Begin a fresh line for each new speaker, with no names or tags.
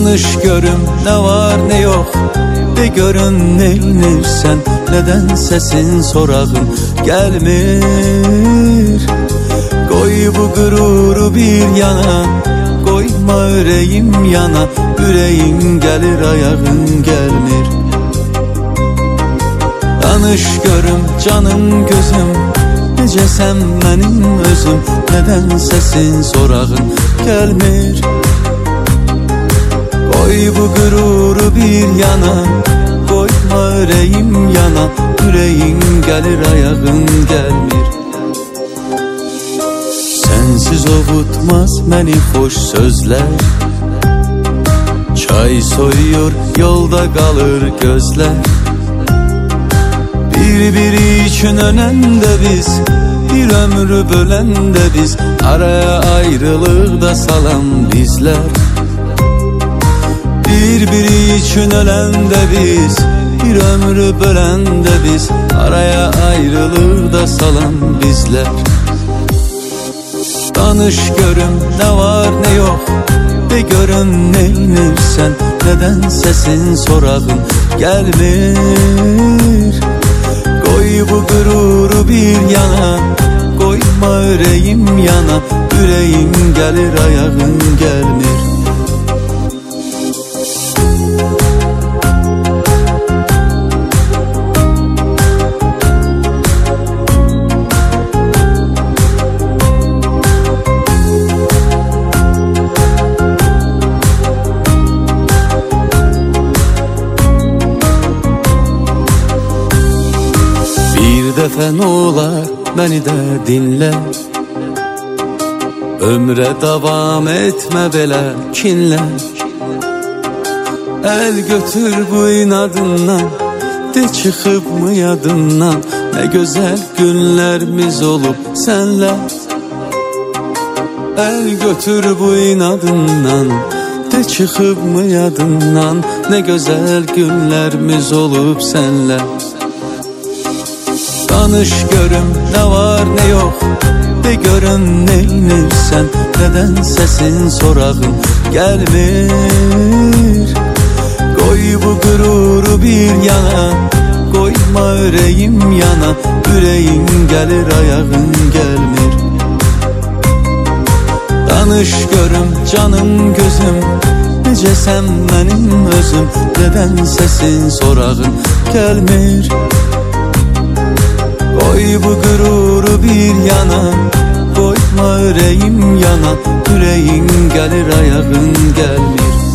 Danış görüm ne var ne yok, de görün neynirsen. Neden sesin sorağın gelmir? Koy bu gururu bir yana, koyma yüreğim yana. Yüreğin gelir ayağın gelmir. Danış görüm canım gözüm, necəsən mənim özüm. Neden sesin sorağın gelmir? Koy bu gururu bir yana, koyma yüreğim yana. Yüreğin gelir ayağın gelmir. Sensiz ovutmaz məni xoş sözler. Çay soyuyor yolda kalır gözler. Bir için ölen de biz, bir ömrü bölen de biz. Araya ayrılık da salan bizler. Birbiri için ölen de biz, bir ömrü bölen de biz. Araya ayrılık da salan bizler. Danış görüm ne var ne yok, de görün neynirsen. Neden sesin sorağın gelmir? Koy bu gururu bir yana, koyma yüreğim yana. Yüreğin gelir ayağın gelmir. Bir defa ne olar beni de dinle. Ömre devam etme belə kinle. El götür bu inadından, de çıkıp mı yadından. Ne güzel günlerimiz olup senle. El götür bu inadından, de çıkıp mı yadından. Ne güzel günlerimiz olup senle. Danış görüm ne var ne yok, de görün neynirsen. Neden sesin sorağın gelmir? Koy bu gururu bir yana, koyma yüreğim yana. Yüreğin gelir ayağın gelmir. Danış görüm canım gözüm, necəsən mənim özüm. Neden sesin sorağın gelmir? Koy bu gururu bir yana, koyma yüreğim yana. Yüreğin gelir ayağın gelmir.